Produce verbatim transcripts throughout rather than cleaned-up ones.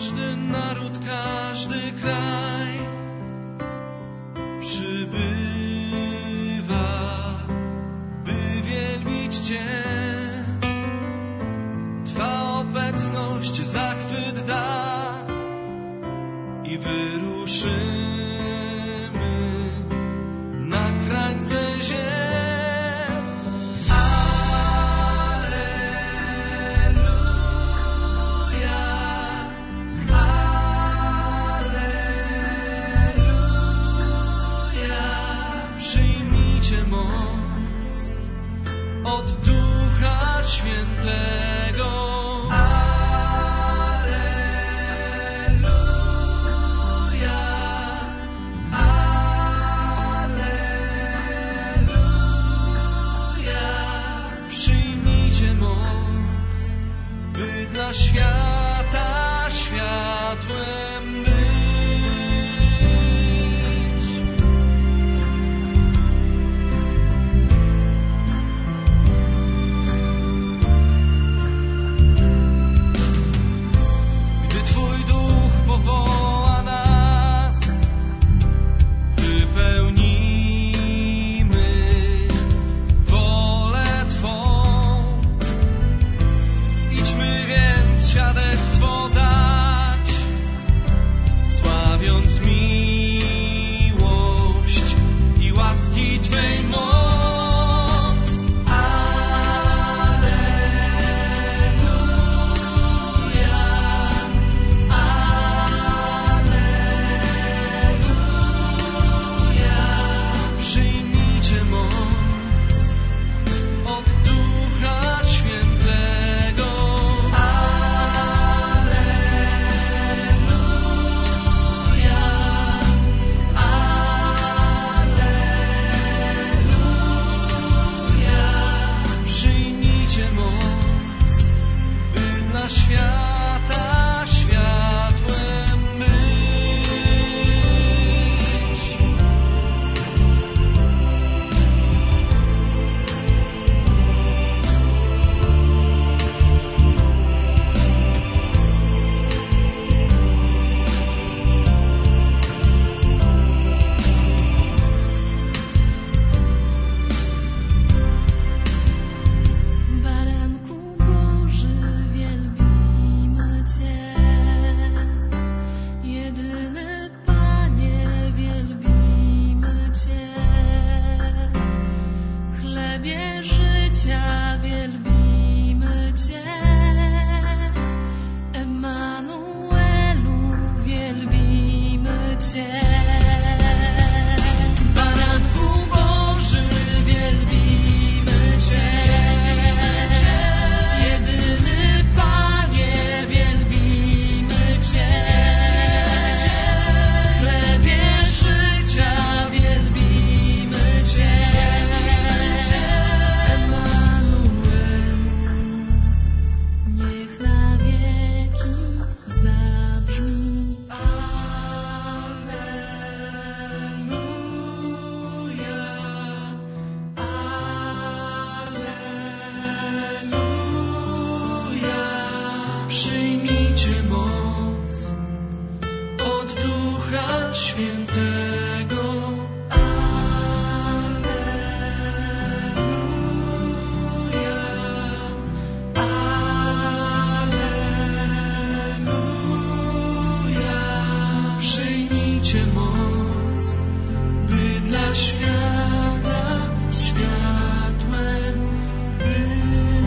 każdy naród, każdy kraj przybywa, by wielbić Cię. Twa obecność zachwyt da i wyruszymy na krańce ziemi. Przyjmijcie moc od Ducha Świętego. Alleluja, alleluja. Przyjmijcie moc, by dla świata światłem być. Woła nas, wypełnimy wolę Twą. Idźmy więc świadectwo dać, sławiąc miłość i łaski Twej moc. Świata światłem być. Wielbimy Cię, Emanuelu, wielbimy Cię. Baranku Boży, wielbimy Cię, jedyny Panie, wielbimy Cię. Chlebie życia, wielbimy Cię. Przyjmijcie moc od Ducha Świętego. Alleluja, alleluja. Przyjmijcie moc, by dla świata światłem być.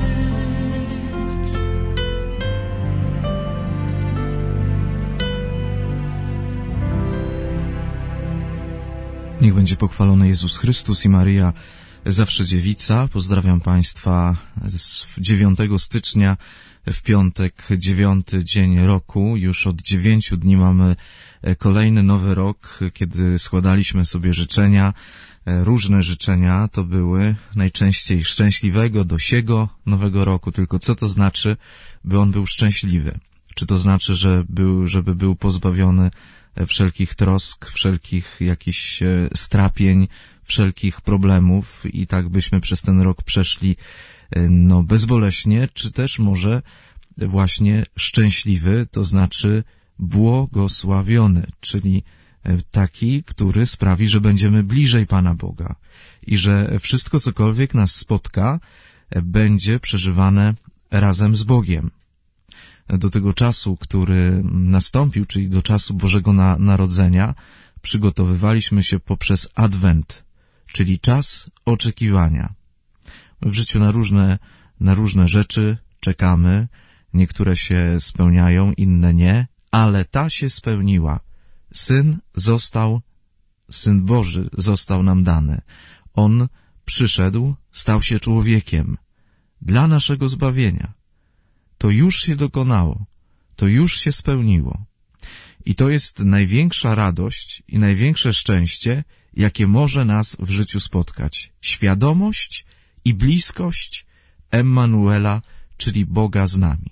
Niech będzie pochwalony Jezus Chrystus i Maryja Zawsze Dziewica. Pozdrawiam Państwa z dziewiątego stycznia, w piątek, dziewiąty dzień roku. Już od dziewięciu dni mamy kolejny nowy rok, kiedy składaliśmy sobie życzenia. Różne życzenia to były, najczęściej szczęśliwego, dosiego nowego roku. Tylko co to znaczy, by on był szczęśliwy? Czy to znaczy, że był, żeby był pozbawiony wszelkich trosk, wszelkich jakichś strapień, wszelkich problemów i tak byśmy przez ten rok przeszli no bezboleśnie, czy też może właśnie szczęśliwy, to znaczy błogosławiony, czyli taki, który sprawi, że będziemy bliżej Pana Boga i że wszystko, cokolwiek nas spotka, będzie przeżywane razem z Bogiem. Do tego czasu, który nastąpił, czyli do czasu Bożego na, Narodzenia, przygotowywaliśmy się poprzez Adwent, czyli czas oczekiwania. W życiu na różne, na różne rzeczy czekamy, niektóre się spełniają, inne nie, ale ta się spełniła. Syn został, Syn Boży został nam dany. On przyszedł, stał się człowiekiem dla naszego zbawienia. To już się dokonało, to już się spełniło. I to jest największa radość i największe szczęście, jakie może nas w życiu spotkać. Świadomość i bliskość Emmanuela, czyli Boga z nami.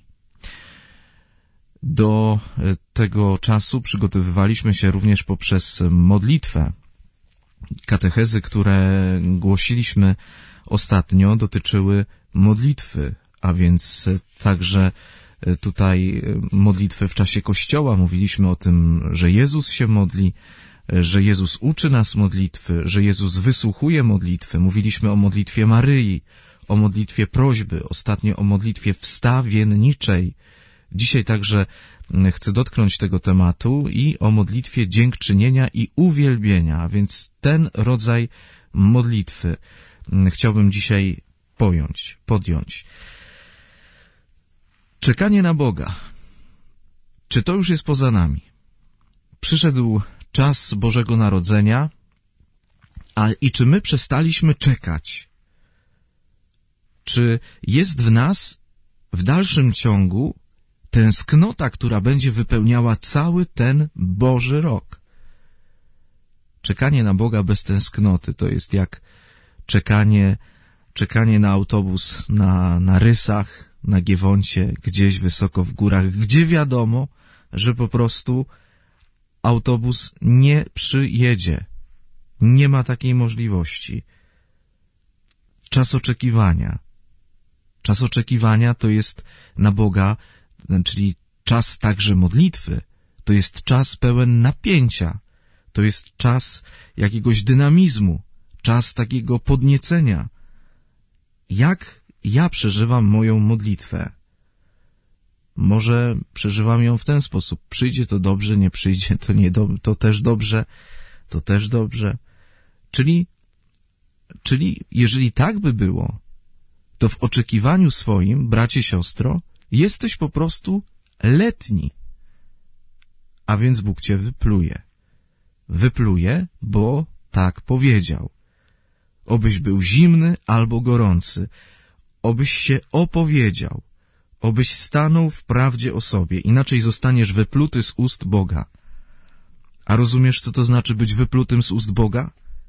Do tego czasu przygotowywaliśmy się również poprzez modlitwę. Katechezy, które głosiliśmy ostatnio, dotyczyły modlitwy, a więc także tutaj modlitwy w czasie Kościoła. Mówiliśmy o tym, że Jezus się modli, że Jezus uczy nas modlitwy, że Jezus wysłuchuje modlitwy. Mówiliśmy o modlitwie Maryi, o modlitwie prośby, ostatnio o modlitwie wstawienniczej. Dzisiaj także chcę dotknąć tego tematu i o modlitwie dziękczynienia i uwielbienia, a więc ten rodzaj modlitwy chciałbym dzisiaj pojąć, podjąć. Czekanie na Boga. Czy to już jest poza nami? Przyszedł czas Bożego Narodzenia, a i czy my przestaliśmy czekać? Czy jest w nas w dalszym ciągu tęsknota, która będzie wypełniała cały ten Boży rok? Czekanie na Boga bez tęsknoty to jest jak czekanie, czekanie na autobus na, na Rysach, na Giewoncie, gdzieś wysoko w górach, gdzie wiadomo, że po prostu autobus nie przyjedzie. Nie ma takiej możliwości. Czas oczekiwania. Czas oczekiwania to jest na Boga, czyli czas także modlitwy. To jest czas pełen napięcia. To jest czas jakiegoś dynamizmu. Czas takiego podniecenia. Jak ja przeżywam moją modlitwę? Może przeżywam ją w ten sposób. Przyjdzie to dobrze, nie przyjdzie to nie do, to też dobrze, to też dobrze. Czyli, czyli jeżeli tak by było, to w oczekiwaniu swoim, bracie, siostro, jesteś po prostu letni. A więc Bóg cię wypluje. Wypluje, bo tak powiedział. Obyś był zimny albo gorący, obyś się opowiedział, obyś stanął w prawdzie o sobie, inaczej zostaniesz wypluty z ust Boga. A rozumiesz, co to znaczy być wyplutym z ust Boga?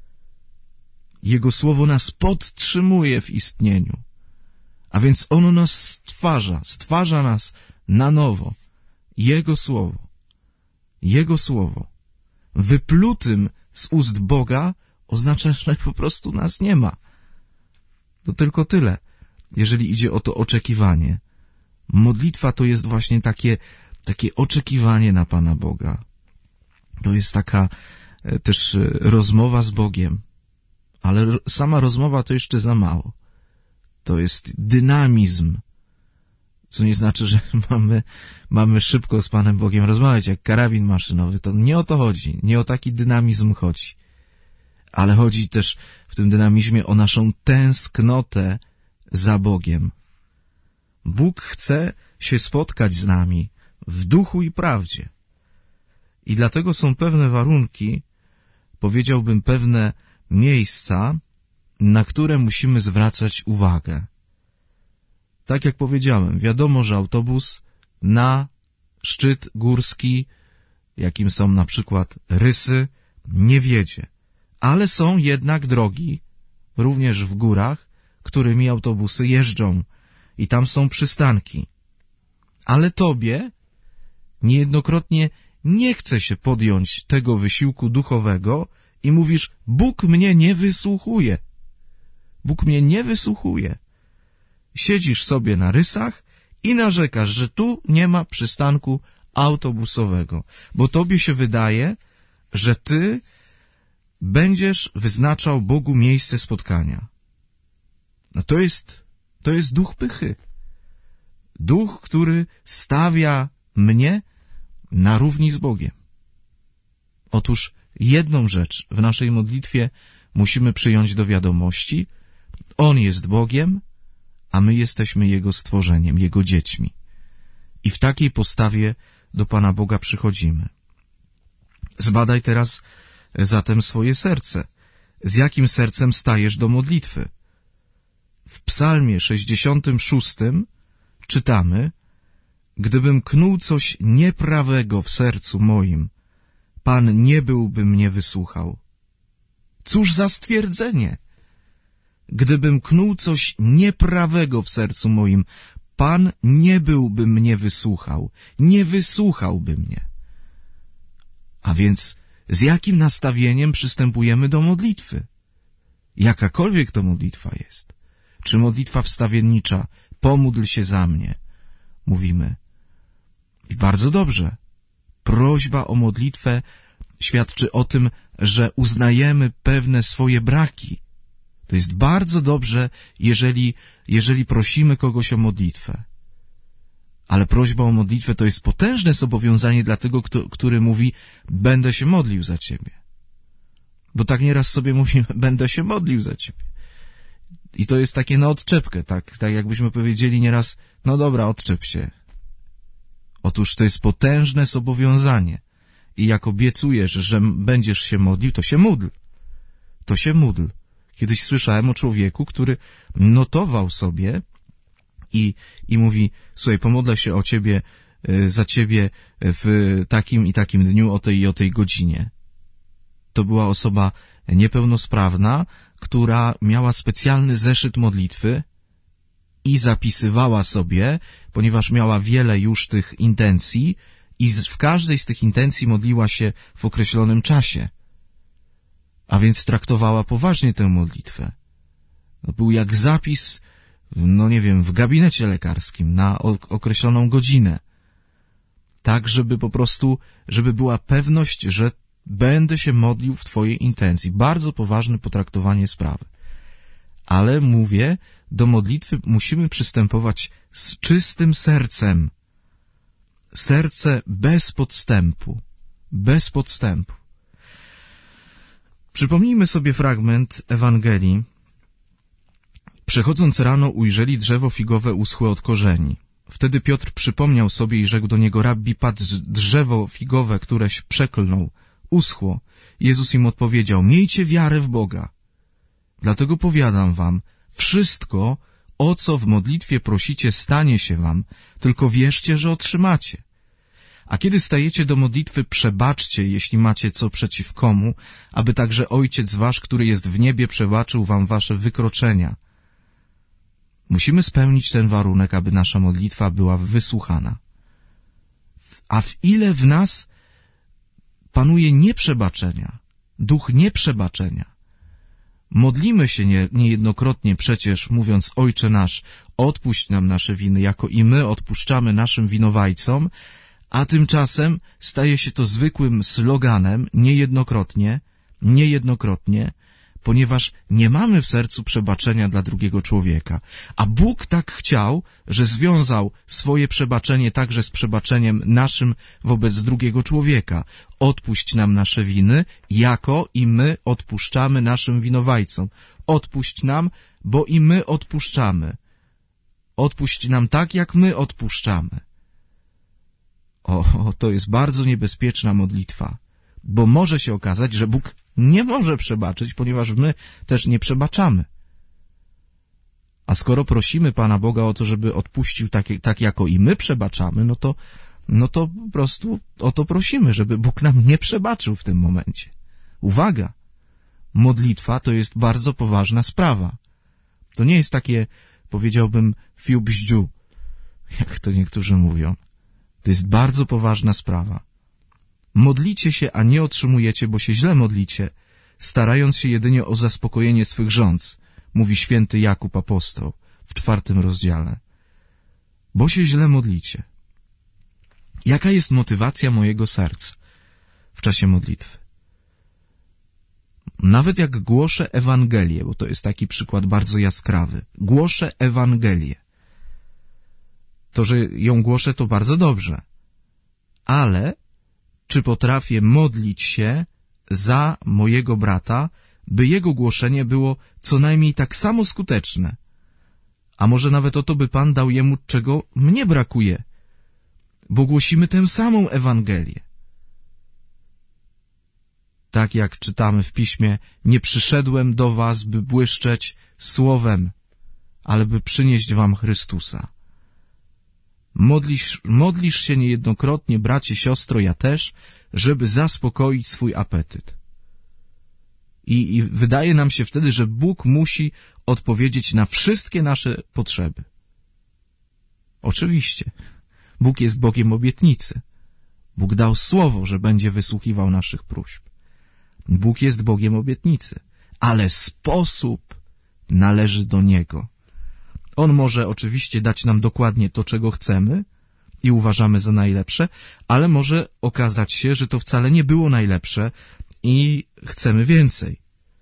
Jego słowo nas podtrzymuje w istnieniu, a więc ono nas stwarza, stwarza nas na nowo. Jego słowo, Jego słowo. Wyplutym z ust Boga oznacza, że po prostu nas nie ma. To tylko tyle, jeżeli idzie o to oczekiwanie. Modlitwa to jest właśnie takie, takie oczekiwanie na Pana Boga. To jest taka też rozmowa z Bogiem. Ale sama rozmowa to jeszcze za mało. To jest dynamizm. Co nie znaczy, że mamy, mamy szybko z Panem Bogiem rozmawiać jak karabin maszynowy. To nie o to chodzi. Nie o taki dynamizm chodzi. Ale chodzi też w tym dynamizmie o naszą tęsknotę za Bogiem. Bóg chce się spotkać z nami w duchu i prawdzie. I dlatego są pewne warunki, powiedziałbym pewne miejsca, na które musimy zwracać uwagę. Tak jak powiedziałem, wiadomo, że autobus na szczyt górski, jakim są na przykład Rysy, nie wiedzie. Ale są jednak drogi, również w górach, którymi autobusy jeżdżą i tam są przystanki. Ale tobie niejednokrotnie nie chce się podjąć tego wysiłku duchowego i mówisz, Bóg mnie nie wysłuchuje. Bóg mnie nie wysłuchuje. Siedzisz sobie na Rysach i narzekasz, że tu nie ma przystanku autobusowego, bo tobie się wydaje, że ty będziesz wyznaczał Bogu miejsce spotkania. No to jest, to jest duch pychy. Duch, który stawia mnie na równi z Bogiem. Otóż jedną rzecz w naszej modlitwie musimy przyjąć do wiadomości. On jest Bogiem, a my jesteśmy Jego stworzeniem, Jego dziećmi. I w takiej postawie do Pana Boga przychodzimy. Zbadaj teraz zatem swoje serce. Z jakim sercem stajesz do modlitwy? W psalmie sześćdziesiątym szóstym czytamy: gdybym knuł coś nieprawego w sercu moim, Pan nie byłby mnie wysłuchał. Cóż za stwierdzenie! Gdybym knuł coś nieprawego w sercu moim, Pan nie byłby mnie wysłuchał, nie wysłuchałby mnie. A więc z jakim nastawieniem przystępujemy do modlitwy? Jakakolwiek to modlitwa jest. Czy modlitwa wstawiennicza, pomódl się za mnie, mówimy. I bardzo dobrze. Prośba o modlitwę świadczy o tym, że uznajemy pewne swoje braki. To jest bardzo dobrze, jeżeli, jeżeli prosimy kogoś o modlitwę. Ale prośba o modlitwę to jest potężne zobowiązanie dla tego, kto, który mówi: będę się modlił za ciebie. Bo tak nieraz sobie mówimy: będę się modlił za ciebie. I to jest takie na odczepkę, tak, tak jakbyśmy powiedzieli nieraz: no dobra, odczep się. Otóż to jest potężne zobowiązanie. I jak obiecujesz, że będziesz się modlił, to się módl. To się módl. Kiedyś słyszałem o człowieku, który notował sobie i, i mówi: słuchaj, pomodlę się o ciebie, za ciebie w takim i takim dniu, o tej i o tej godzinie. To była osoba niepełnosprawna, która miała specjalny zeszyt modlitwy i zapisywała sobie, ponieważ miała wiele już tych intencji, i w każdej z tych intencji modliła się w określonym czasie. A więc traktowała poważnie tę modlitwę. To był jak zapis, no nie wiem, w gabinecie lekarskim na określoną godzinę. Tak, żeby po prostu, żeby była pewność, że będę się modlił w Twojej intencji. Bardzo poważne potraktowanie sprawy. Ale mówię, do modlitwy musimy przystępować z czystym sercem. Serce bez podstępu. Bez podstępu. Przypomnijmy sobie fragment Ewangelii. Przechodząc rano, ujrzeli drzewo figowe uschłe od korzeni. Wtedy Piotr przypomniał sobie i rzekł do niego: Rabbi, patrz, drzewo figowe, któreś przeklnął, uschło. Jezus im odpowiedział: miejcie wiarę w Boga. Dlatego powiadam wam, wszystko, o co w modlitwie prosicie, stanie się wam, tylko wierzcie, że otrzymacie. A kiedy stajecie do modlitwy, przebaczcie, jeśli macie co przeciw komu, aby także Ojciec wasz, który jest w niebie, przebaczył wam wasze wykroczenia. Musimy spełnić ten warunek, aby nasza modlitwa była wysłuchana. A w ile w nas panuje nieprzebaczenia, duch nieprzebaczenia. Modlimy się nie, niejednokrotnie przecież, mówiąc: Ojcze nasz, odpuść nam nasze winy, jako i my odpuszczamy naszym winowajcom, a tymczasem staje się to zwykłym sloganem niejednokrotnie, niejednokrotnie, ponieważ nie mamy w sercu przebaczenia dla drugiego człowieka. A Bóg tak chciał, że związał swoje przebaczenie także z przebaczeniem naszym wobec drugiego człowieka. Odpuść nam nasze winy, jako i my odpuszczamy naszym winowajcom. Odpuść nam, bo i my odpuszczamy. Odpuść nam tak, jak my odpuszczamy. O, to jest bardzo niebezpieczna modlitwa, bo może się okazać, że Bóg nie może przebaczyć, ponieważ my też nie przebaczamy. A skoro prosimy Pana Boga o to, żeby odpuścił tak, tak jako i my przebaczamy, no to, no to po prostu o to prosimy, żeby Bóg nam nie przebaczył w tym momencie. Uwaga! Modlitwa to jest bardzo poważna sprawa. To nie jest takie, powiedziałbym, fiu bździu, jak to niektórzy mówią. To jest bardzo poważna sprawa. Modlicie się, a nie otrzymujecie, bo się źle modlicie, starając się jedynie o zaspokojenie swych żądz, mówi święty Jakub apostoł w czwartym rozdziale. Bo się źle modlicie. Jaka jest motywacja mojego serca w czasie modlitwy? Nawet jak głoszę Ewangelię, bo to jest taki przykład bardzo jaskrawy, głoszę Ewangelię, to, że ją głoszę, to bardzo dobrze, ale czy potrafię modlić się za mojego brata, by jego głoszenie było co najmniej tak samo skuteczne? A może nawet o to, by Pan dał jemu, czego mnie brakuje, bo głosimy tę samą Ewangelię. Tak jak czytamy w Piśmie, nie przyszedłem do was, by błyszczeć słowem, ale by przynieść wam Chrystusa. Modlisz, modlisz się niejednokrotnie, bracie, siostro, ja też, żeby zaspokoić swój apetyt. I, I wydaje nam się wtedy, że Bóg musi odpowiedzieć na wszystkie nasze potrzeby. Oczywiście, Bóg jest Bogiem obietnicy. Bóg dał słowo, że będzie wysłuchiwał naszych próśb. Bóg jest Bogiem obietnicy, ale sposób należy do Niego. On może oczywiście dać nam dokładnie to, czego chcemy i uważamy za najlepsze, ale może okazać się, że to wcale nie było najlepsze i chcemy więcej.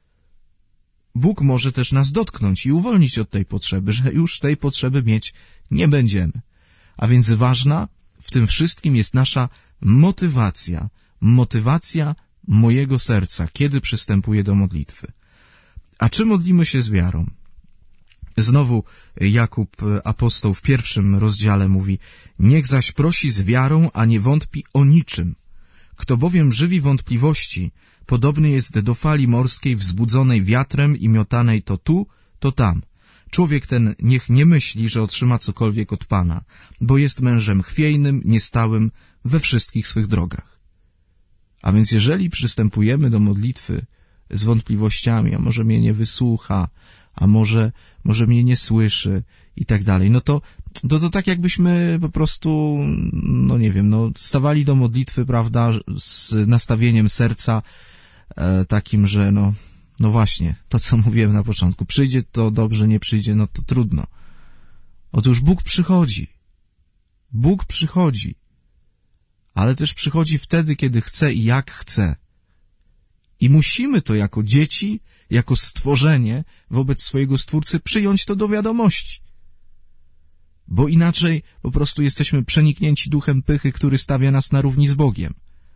Bóg może też nas dotknąć i uwolnić od tej potrzeby, że już tej potrzeby mieć nie będziemy. A więc ważna w tym wszystkim jest nasza motywacja, motywacja mojego serca, kiedy przystępuję do modlitwy. A czy modlimy się z wiarą? Znowu Jakub, apostoł, w pierwszym rozdziale mówi: niech zaś prosi z wiarą, a nie wątpi o niczym. Kto bowiem żywi wątpliwości, podobny jest do fali morskiej wzbudzonej wiatrem i miotanej to tu, to tam. Człowiek ten niech nie myśli, że otrzyma cokolwiek od Pana, bo jest mężem chwiejnym, niestałym we wszystkich swych drogach. A więc jeżeli przystępujemy do modlitwy z wątpliwościami, a może mnie nie wysłucha, a może, może mnie nie słyszy i tak dalej, no to, to to tak jakbyśmy po prostu, no nie wiem, no stawali do modlitwy, prawda, z nastawieniem serca e, takim, że no, no właśnie, to co mówiłem na początku, przyjdzie to dobrze, nie przyjdzie, no to trudno. Otóż Bóg przychodzi. Bóg przychodzi. Ale też przychodzi wtedy, kiedy chce i jak chce. I musimy to jako dzieci, jako stworzenie wobec swojego Stwórcy przyjąć to do wiadomości. Bo inaczej po prostu jesteśmy przeniknięci duchem pychy, który stawia nas na równi z Bogiem.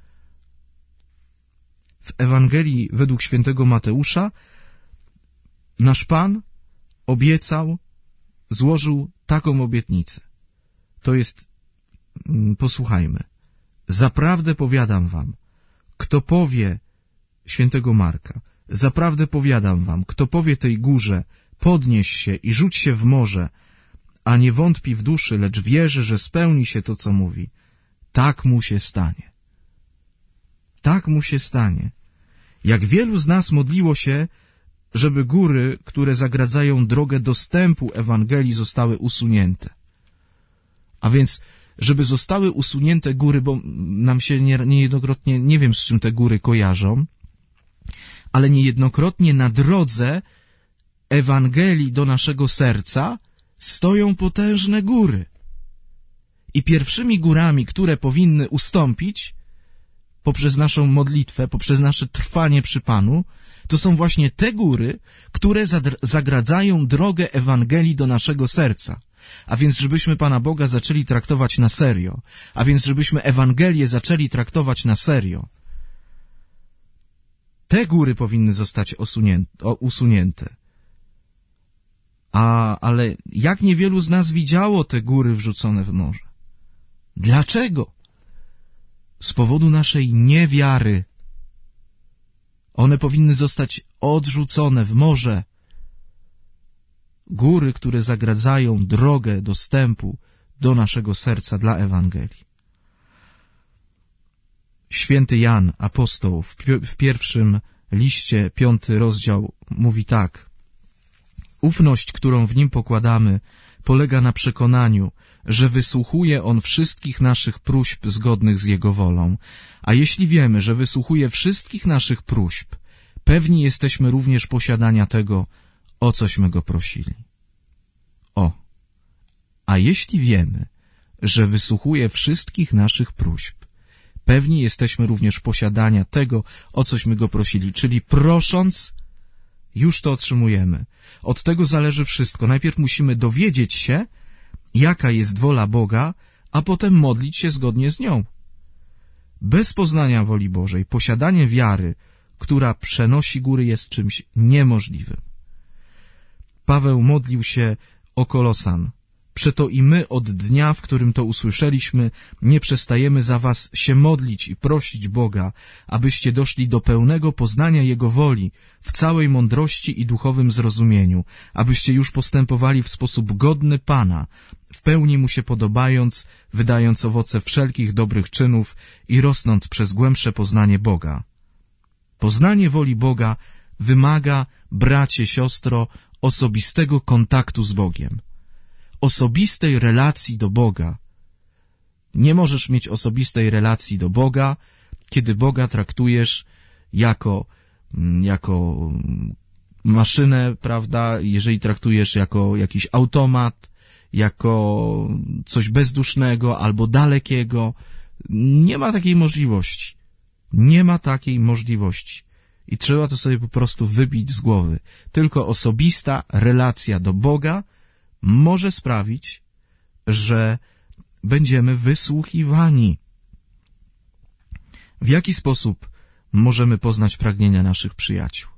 W Ewangelii według świętego Mateusza nasz Pan obiecał, złożył taką obietnicę. To jest, posłuchajmy, zaprawdę powiadam wam, kto powie, świętego Marka, zaprawdę powiadam wam, kto powie tej górze, podnieś się i rzuć się w morze, a nie wątpi w duszy, lecz wierzy, że spełni się to, co mówi, tak mu się stanie. Tak mu się stanie. Jak wielu z nas modliło się, żeby góry, które zagradzają drogę dostępu Ewangelii, zostały usunięte. A więc, żeby zostały usunięte góry, bo nam się nie, niejednokrotnie, nie wiem z czym te góry kojarzą, ale niejednokrotnie na drodze Ewangelii do naszego serca stoją potężne góry. I pierwszymi górami, które powinny ustąpić poprzez naszą modlitwę, poprzez nasze trwanie przy Panu, to są właśnie te góry, które zagradzają drogę Ewangelii do naszego serca. A więc żebyśmy Pana Boga zaczęli traktować na serio, a więc żebyśmy Ewangelię zaczęli traktować na serio. Te góry powinny zostać usunięte. A, ale jak niewielu z nas widziało te góry wrzucone w morze? Dlaczego? Z powodu naszej niewiary. One powinny zostać odrzucone w morze. Góry, które zagradzają drogę dostępu do naszego serca dla Ewangelii. Święty Jan, apostoł, w, pi w pierwszym liście, piąty rozdział, mówi tak: ufność, którą w nim pokładamy, polega na przekonaniu, że wysłuchuje on wszystkich naszych próśb zgodnych z Jego wolą. A jeśli wiemy, że wysłuchuje wszystkich naszych próśb, pewni jesteśmy również posiadania tego, o cośmy Go prosili. O, a jeśli wiemy, że wysłuchuje wszystkich naszych próśb. Pewni jesteśmy również posiadania tego, o cośmy Go prosili, czyli prosząc, już to otrzymujemy. Od tego zależy wszystko. Najpierw musimy dowiedzieć się, jaka jest wola Boga, a potem modlić się zgodnie z nią. Bez poznania woli Bożej, posiadanie wiary, która przenosi góry, jest czymś niemożliwym. Paweł modlił się o Kolosan. Przeto i my od dnia, w którym to usłyszeliśmy, nie przestajemy za was się modlić i prosić Boga, abyście doszli do pełnego poznania Jego woli w całej mądrości i duchowym zrozumieniu, abyście już postępowali w sposób godny Pana, w pełni Mu się podobając, wydając owoce wszelkich dobrych czynów i rosnąc przez głębsze poznanie Boga. Poznanie woli Boga wymaga, bracie, siostro, osobistego kontaktu z Bogiem. Osobistej relacji do Boga. Nie możesz mieć osobistej relacji do Boga, kiedy Boga traktujesz jako, jako maszynę, prawda? Jeżeli traktujesz jako jakiś automat, jako coś bezdusznego albo dalekiego. Nie ma takiej możliwości. Nie ma takiej możliwości. I trzeba to sobie po prostu wybić z głowy. Tylko osobista relacja do Boga może sprawić, że będziemy wysłuchiwani. W jaki sposób możemy poznać pragnienia naszych przyjaciół?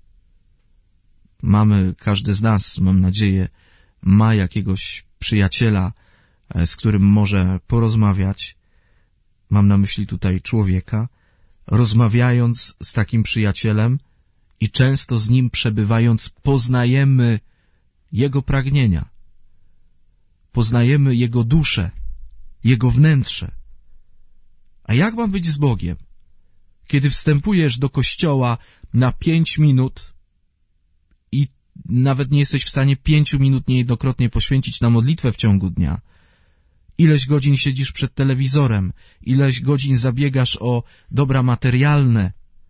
Mamy, każdy z nas, mam nadzieję, ma jakiegoś przyjaciela, z którym może porozmawiać. Mam na myśli tutaj człowieka. Rozmawiając z takim przyjacielem i często z nim przebywając, poznajemy jego pragnienia. Poznajemy jego duszę, jego wnętrze. A jak ma być z Bogiem? Kiedy wstępujesz do kościoła na pięć minut i nawet nie jesteś w stanie pięciu minut niejednokrotnie poświęcić na modlitwę w ciągu dnia, ileś godzin siedzisz przed telewizorem, ileś godzin zabiegasz o dobra materialne.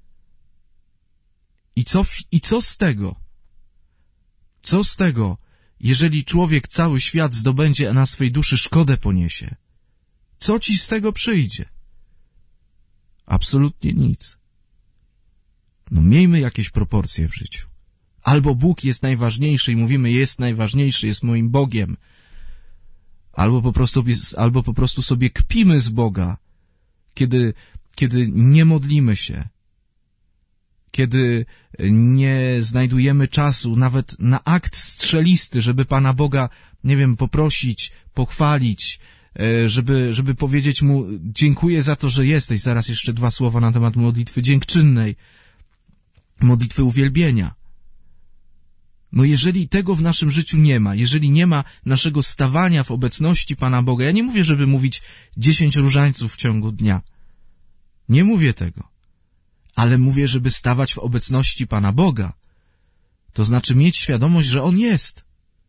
I co, i co z tego? Co z tego, jeżeli człowiek cały świat zdobędzie, a na swej duszy szkodę poniesie? Co ci z tego przyjdzie? Absolutnie nic. No miejmy jakieś proporcje w życiu. Albo Bóg jest najważniejszy i mówimy, jest najważniejszy, jest moim Bogiem. Albo po prostu, albo po prostu sobie kpimy z Boga, kiedy, kiedy nie modlimy się, kiedy nie znajdujemy czasu nawet na akt strzelisty, żeby Pana Boga, nie wiem, poprosić, pochwalić, żeby, żeby powiedzieć Mu dziękuję za to, że jesteś. Zaraz jeszcze dwa słowa na temat modlitwy dziękczynnej, modlitwy uwielbienia. No jeżeli tego w naszym życiu nie ma, jeżeli nie ma naszego stawania w obecności Pana Boga, ja nie mówię, żeby mówić dziesięć różańców w ciągu dnia. Nie mówię tego. Ale mówię, żeby stawać w obecności Pana Boga. To znaczy mieć świadomość, że On jest.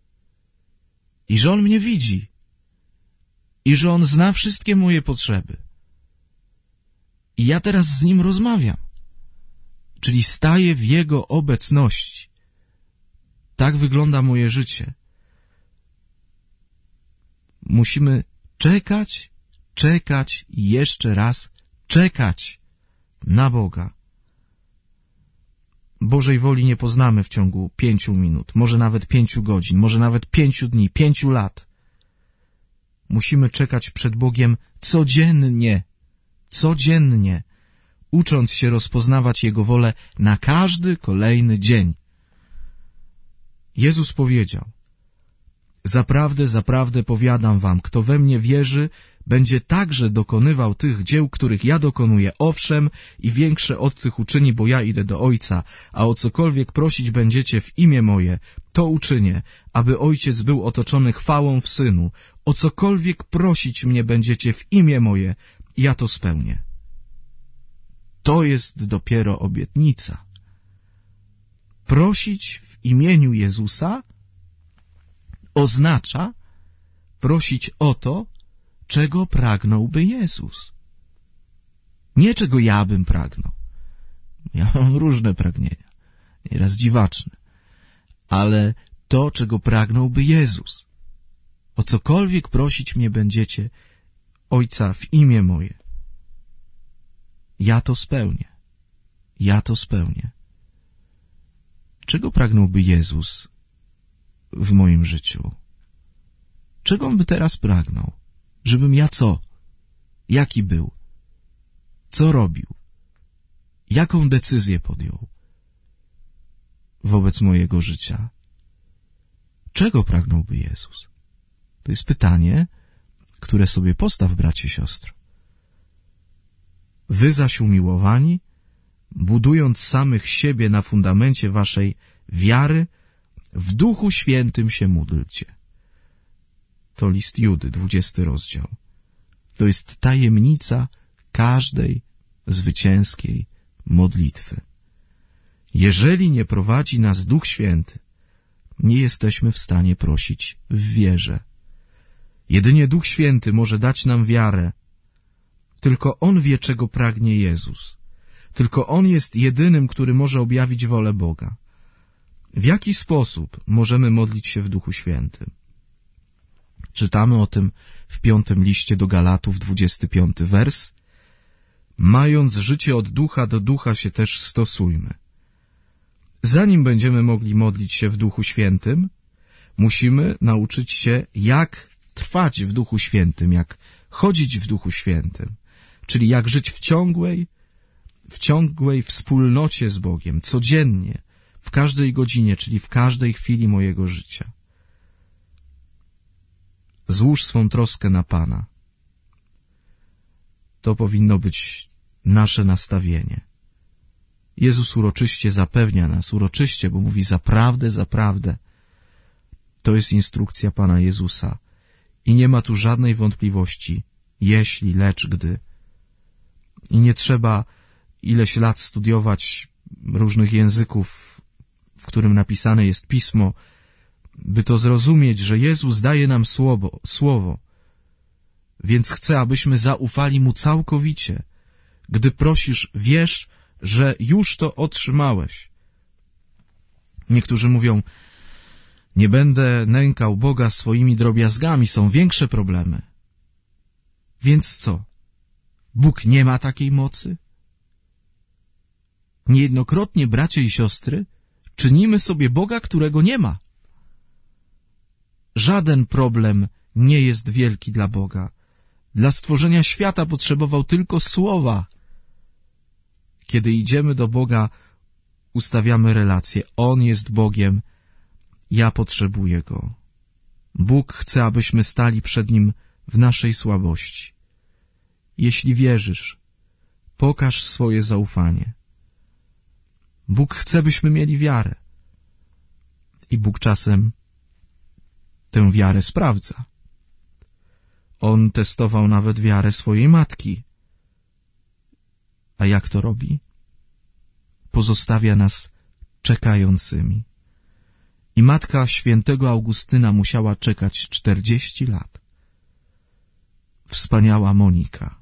I że On mnie widzi. I że On zna wszystkie moje potrzeby. I ja teraz z Nim rozmawiam. Czyli staję w Jego obecności. Tak wygląda moje życie. Musimy czekać, czekać i jeszcze raz czekać na Boga. Bożej woli nie poznamy w ciągu pięciu minut, może nawet pięciu godzin, może nawet pięciu dni, pięciu lat. Musimy czekać przed Bogiem codziennie, codziennie, ucząc się rozpoznawać Jego wolę na każdy kolejny dzień. Jezus powiedział: zaprawdę, zaprawdę powiadam wam, kto we mnie wierzy, będzie także dokonywał tych dzieł, których ja dokonuję, owszem, i większe od tych uczyni, bo ja idę do Ojca, a o cokolwiek prosić będziecie w imię moje, to uczynię, aby Ojciec był otoczony chwałą w Synu. O cokolwiek prosić mnie będziecie w imię moje, ja to spełnię. To jest dopiero obietnica. Prosić w imieniu Jezusa oznacza prosić o to, czego pragnąłby Jezus. Nie czego ja bym pragnął. Ja mam różne pragnienia, nieraz dziwaczne, ale to, czego pragnąłby Jezus. O cokolwiek prosić mnie będziecie, Ojca, w imię moje. Ja to spełnię. Ja to spełnię. Czego pragnąłby Jezus w moim życiu? Czego On by teraz pragnął? Żebym ja co? Jaki był? Co robił? Jaką decyzję podjął wobec mojego życia? Czego pragnąłby Jezus? To jest pytanie, które sobie postaw, bracie, siostro. Wy zaś umiłowani, budując samych siebie na fundamencie waszej wiary, w Duchu Świętym się módlcie. To list Judy, dwudziesty rozdział. To jest tajemnica każdej zwycięskiej modlitwy. Jeżeli nie prowadzi nas Duch Święty, nie jesteśmy w stanie prosić w wierze. Jedynie Duch Święty może dać nam wiarę. Tylko On wie, czego pragnie Jezus. Tylko On jest jedynym, który może objawić wolę Boga. W jaki sposób możemy modlić się w Duchu Świętym? Czytamy o tym w piątym liście do Galatów, dwudziesty piąty wers. Mając życie od ducha do ducha się też stosujmy. Zanim będziemy mogli modlić się w Duchu Świętym, musimy nauczyć się, jak trwać w Duchu Świętym, jak chodzić w Duchu Świętym, czyli jak żyć w ciągłej, w ciągłej wspólnocie z Bogiem, codziennie, w każdej godzinie, czyli w każdej chwili mojego życia. Złóż swą troskę na Pana. To powinno być nasze nastawienie. Jezus uroczyście zapewnia nas, uroczyście, bo mówi zaprawdę, zaprawdę. To jest instrukcja Pana Jezusa. I nie ma tu żadnej wątpliwości, jeśli, lecz gdy. I nie trzeba ileś lat studiować różnych języków, w którym napisane jest Pismo, by to zrozumieć, że Jezus daje nam słowo, słowo. Więc chcę, abyśmy zaufali Mu całkowicie. Gdy prosisz, wiesz, że już to otrzymałeś. Niektórzy mówią, nie będę nękał Boga swoimi drobiazgami, są większe problemy. Więc co? Bóg nie ma takiej mocy? Niejednokrotnie, bracia i siostry, czynimy sobie Boga, którego nie ma. Żaden problem nie jest wielki dla Boga. Dla stworzenia świata potrzebował tylko słowa. Kiedy idziemy do Boga, ustawiamy relację. On jest Bogiem, ja potrzebuję Go. Bóg chce, abyśmy stali przed Nim w naszej słabości. Jeśli wierzysz, pokaż swoje zaufanie. Bóg chce, byśmy mieli wiarę. I Bóg czasem tę wiarę sprawdza. On testował nawet wiarę swojej matki. A jak to robi? Pozostawia nas czekającymi. I matka świętego Augustyna musiała czekać czterdzieści lat. Wspaniała Monika.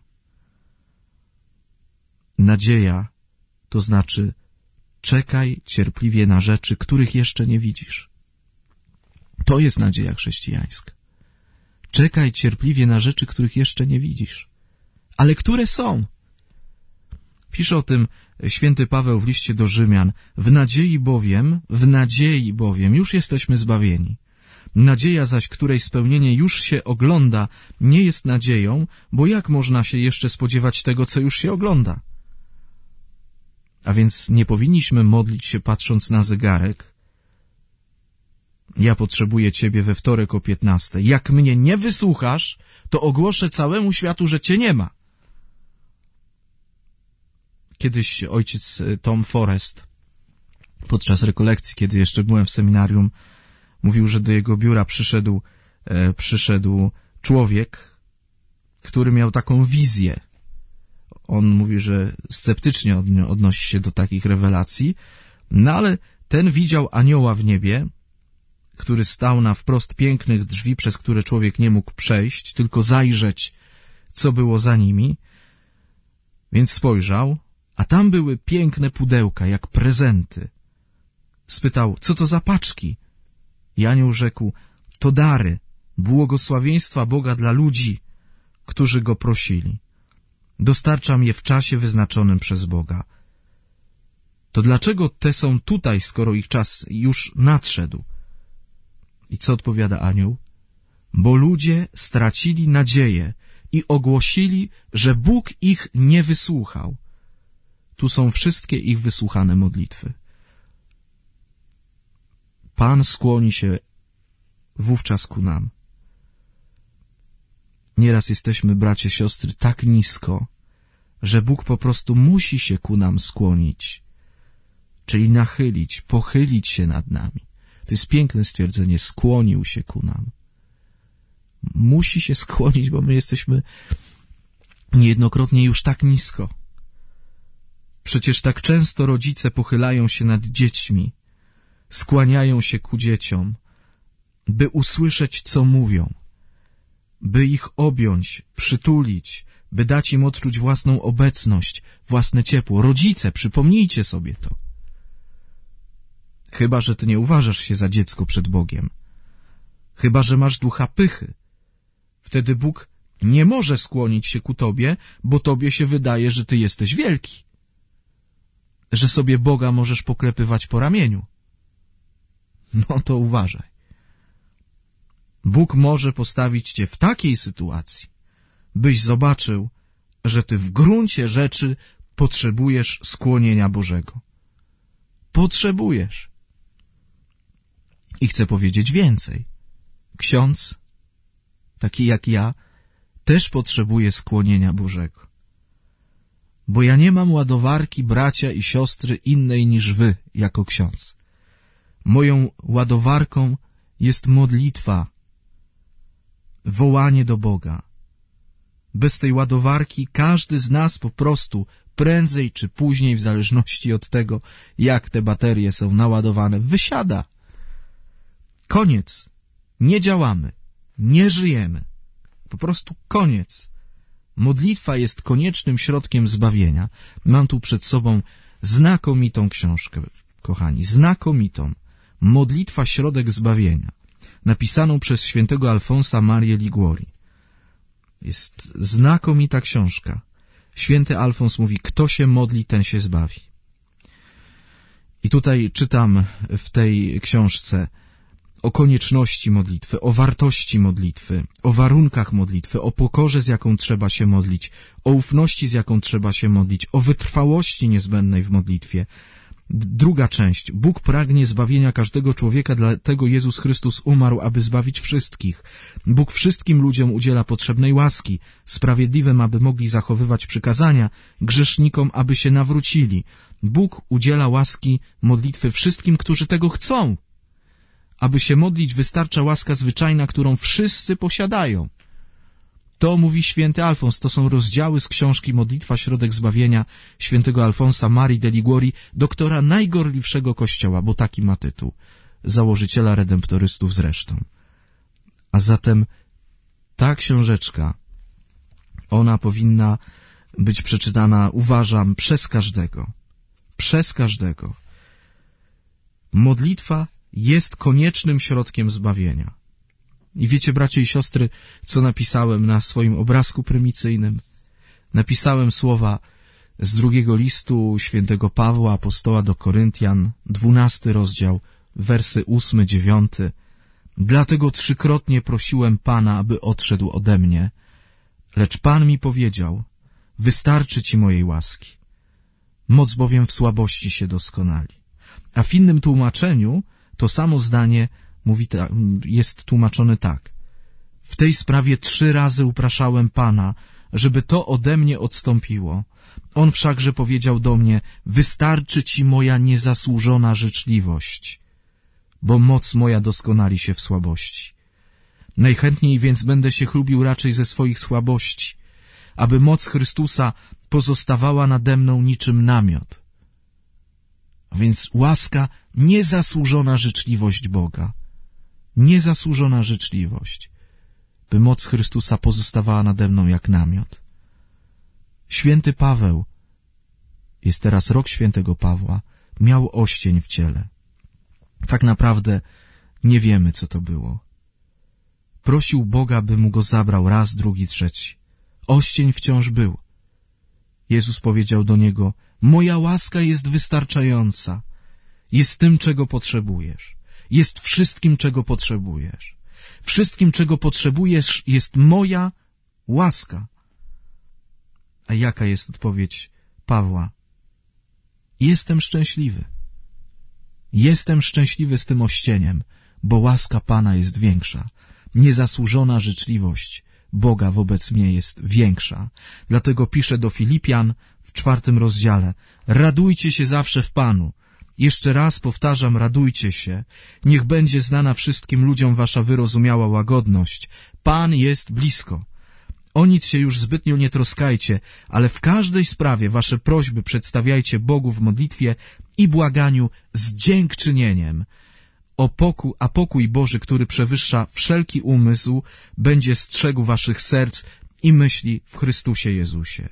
Nadzieja to znaczy czekaj cierpliwie na rzeczy, których jeszcze nie widzisz. To jest nadzieja chrześcijańska. Czekaj cierpliwie na rzeczy, których jeszcze nie widzisz. Ale które są? Pisze o tym święty Paweł w liście do Rzymian. W nadziei bowiem, w nadziei bowiem już jesteśmy zbawieni. Nadzieja zaś, której spełnienie już się ogląda, nie jest nadzieją, bo jak można się jeszcze spodziewać tego, co już się ogląda? A więc nie powinniśmy modlić się patrząc na zegarek. Ja potrzebuję Ciebie we wtorek o piętnastej. Jak mnie nie wysłuchasz, to ogłoszę całemu światu, że Cię nie ma. Kiedyś ojciec Tom Forrest, podczas rekolekcji, kiedy jeszcze byłem w seminarium, mówił, że do jego biura przyszedł, e, przyszedł człowiek, który miał taką wizję. On mówi, że sceptycznie odnosi się do takich rewelacji, no ale ten widział anioła w niebie, który stał na wprost pięknych drzwi, przez które człowiek nie mógł przejść, tylko zajrzeć, co było za nimi. Więc spojrzał, a tam były piękne pudełka, jak prezenty. Spytał, co to za paczki? I anioł rzekł, to dary, błogosławieństwa Boga dla ludzi, którzy Go prosili. Dostarczam je w czasie wyznaczonym przez Boga. To dlaczego te są tutaj, skoro ich czas już nadszedł? I co odpowiada anioł? Bo ludzie stracili nadzieję i ogłosili, że Bóg ich nie wysłuchał. Tu są wszystkie ich wysłuchane modlitwy. Pan skłoni się wówczas ku nam. Nieraz jesteśmy, bracie, siostry, tak nisko, że Bóg po prostu musi się ku nam skłonić, czyli nachylić, pochylić się nad nami. To jest piękne stwierdzenie, skłonił się ku nam. Musi się skłonić, bo my jesteśmy niejednokrotnie już tak nisko. Przecież tak często rodzice pochylają się nad dziećmi, skłaniają się ku dzieciom, by usłyszeć, co mówią, by ich objąć, przytulić, by dać im odczuć własną obecność, własne ciepło. Rodzice, przypomnijcie sobie to. Chyba że ty nie uważasz się za dziecko przed Bogiem. Chyba że masz ducha pychy. Wtedy Bóg nie może skłonić się ku tobie, bo tobie się wydaje, że ty jesteś wielki. Że sobie Boga możesz poklepywać po ramieniu. No to uważaj. Bóg może postawić cię w takiej sytuacji, byś zobaczył, że ty w gruncie rzeczy potrzebujesz skłonienia Bożego. Potrzebujesz. I chcę powiedzieć więcej. Ksiądz, taki jak ja, też potrzebuje skłonienia Bożego. Bo ja nie mam ładowarki, bracia i siostry, innej niż wy, jako ksiądz. Moją ładowarką jest modlitwa, wołanie do Boga. Bez tej ładowarki każdy z nas po prostu prędzej czy później, w zależności od tego, jak te baterie są naładowane, wysiada. Koniec. Nie działamy. Nie żyjemy. Po prostu koniec. Modlitwa jest koniecznym środkiem zbawienia. Mam tu przed sobą znakomitą książkę, kochani, znakomitą. Modlitwa, środek zbawienia, napisaną przez świętego Alfonsa Marię Liguori. Jest znakomita książka. Święty Alfons mówi, kto się modli, ten się zbawi. I tutaj czytam w tej książce o konieczności modlitwy, o wartości modlitwy, o warunkach modlitwy, o pokorze, z jaką trzeba się modlić, o ufności, z jaką trzeba się modlić, o wytrwałości niezbędnej w modlitwie. Druga część. Bóg pragnie zbawienia każdego człowieka, dlatego Jezus Chrystus umarł, aby zbawić wszystkich. Bóg wszystkim ludziom udziela potrzebnej łaski, sprawiedliwym, aby mogli zachowywać przykazania, grzesznikom, aby się nawrócili. Bóg udziela łaski modlitwy wszystkim, którzy tego chcą. Aby się modlić, wystarcza łaska zwyczajna, którą wszyscy posiadają. To mówi święty Alfons, to są rozdziały z książki Modlitwa, środek zbawienia świętego Alfonsa Marii de Liguori, doktora najgorliwszego kościoła, bo taki ma tytuł, założyciela redemptorystów zresztą. A zatem ta książeczka, ona powinna być przeczytana, uważam, przez każdego. Przez każdego. Modlitwa jest koniecznym środkiem zbawienia. I wiecie, bracia i siostry, co napisałem na swoim obrazku prymicyjnym? Napisałem słowa z drugiego listu świętego Pawła, apostoła do Koryntian, dwunasty rozdział, wersy ósmy, dziewiąty. Dlatego trzykrotnie prosiłem Pana, aby odszedł ode mnie, lecz Pan mi powiedział, wystarczy ci mojej łaski. Moc bowiem w słabości się doskonali. A w innym tłumaczeniu to samo zdanie mówi, jest tłumaczone tak. W tej sprawie trzy razy upraszałem Pana, żeby to ode mnie odstąpiło. On wszakże powiedział do mnie, wystarczy ci moja niezasłużona życzliwość, bo moc moja doskonali się w słabości. Najchętniej więc będę się chlubił raczej ze swoich słabości, aby moc Chrystusa pozostawała nade mną niczym namiot. A więc łaska, niezasłużona życzliwość Boga. Niezasłużona życzliwość, by moc Chrystusa pozostawała nade mną jak namiot. Święty Paweł, jest teraz rok świętego Pawła, miał oścień w ciele. Tak naprawdę nie wiemy, co to było. Prosił Boga, by mu go zabrał raz, drugi, trzeci. Oścień wciąż był. Jezus powiedział do niego: moja łaska jest wystarczająca. Jest tym, czego potrzebujesz. Jest wszystkim, czego potrzebujesz. Wszystkim, czego potrzebujesz, jest moja łaska. A jaka jest odpowiedź Pawła? Jestem szczęśliwy. Jestem szczęśliwy z tym ościeniem, bo łaska Pana jest większa. Niezasłużona życzliwość Boga wobec mnie jest większa. Dlatego piszę do Filipian w czwartym rozdziale: radujcie się zawsze w Panu. Jeszcze raz powtarzam, radujcie się. Niech będzie znana wszystkim ludziom wasza wyrozumiała łagodność. Pan jest blisko. O nic się już zbytnio nie troskajcie, ale w każdej sprawie wasze prośby przedstawiajcie Bogu w modlitwie i błaganiu z dziękczynieniem. O pokój, a pokój Boży, który przewyższa wszelki umysł, będzie strzegł waszych serc i myśli w Chrystusie Jezusie.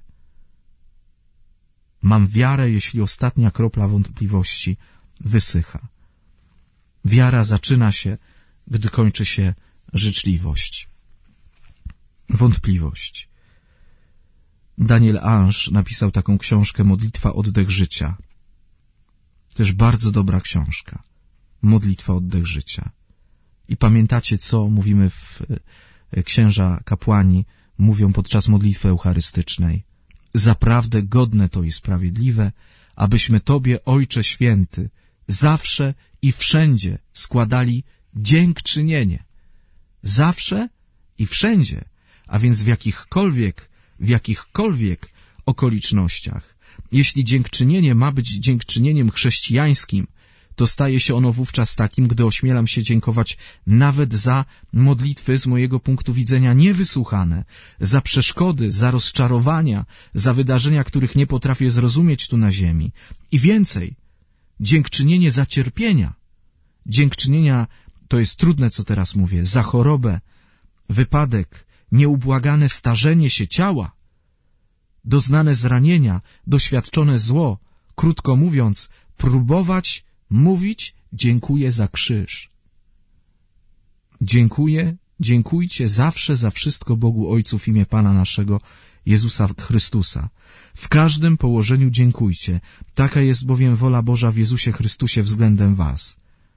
Mam wiarę, jeśli ostatnia kropla wątpliwości wysycha. Wiara zaczyna się, gdy kończy się życzliwość. Wątpliwość. Daniel Ange napisał taką książkę Modlitwa, oddech życia. Też bardzo dobra książka. Modlitwa, oddech życia. I pamiętacie, co mówimy w księża kapłani mówią podczas modlitwy eucharystycznej. Zaprawdę godne to i sprawiedliwe, abyśmy Tobie, Ojcze Święty, zawsze i wszędzie składali dziękczynienie. Zawsze i wszędzie, a więc w jakichkolwiek, w jakichkolwiek okolicznościach. Jeśli dziękczynienie ma być dziękczynieniem chrześcijańskim, to staje się ono wówczas takim, gdy ośmielam się dziękować nawet za modlitwy z mojego punktu widzenia niewysłuchane, za przeszkody, za rozczarowania, za wydarzenia, których nie potrafię zrozumieć tu na ziemi. I więcej, dziękczynienie za cierpienia. Dziękczynienia, to jest trudne, co teraz mówię, za chorobę, wypadek, nieubłagane starzenie się ciała, doznane zranienia, doświadczone zło, krótko mówiąc, próbować mówić dziękuję za krzyż. Dziękuję, dziękujcie zawsze za wszystko Bogu Ojcu w imię Pana naszego Jezusa Chrystusa. W każdym położeniu dziękujcie. Taka jest bowiem wola Boża w Jezusie Chrystusie względem was.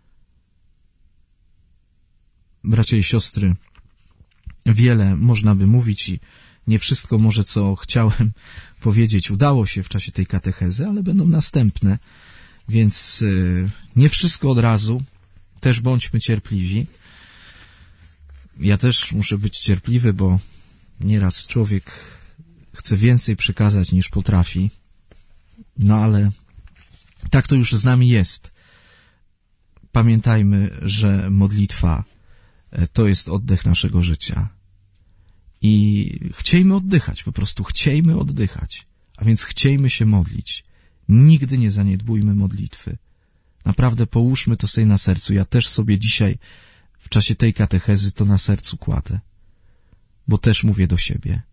Bracia i siostry, wiele można by mówić i nie wszystko może, co chciałem powiedzieć, udało się w czasie tej katechezy, ale będą następne. Więc nie wszystko od razu, też bądźmy cierpliwi. Ja też muszę być cierpliwy, bo nieraz człowiek chce więcej przekazać niż potrafi. No ale tak to już z nami jest. Pamiętajmy, że modlitwa to jest oddech naszego życia. I chciejmy oddychać, po prostu chciejmy oddychać. A więc chciejmy się modlić. Nigdy nie zaniedbujmy modlitwy. Naprawdę połóżmy to sobie na sercu. Ja też sobie dzisiaj w czasie tej katechezy to na sercu kładę. Bo też mówię do siebie.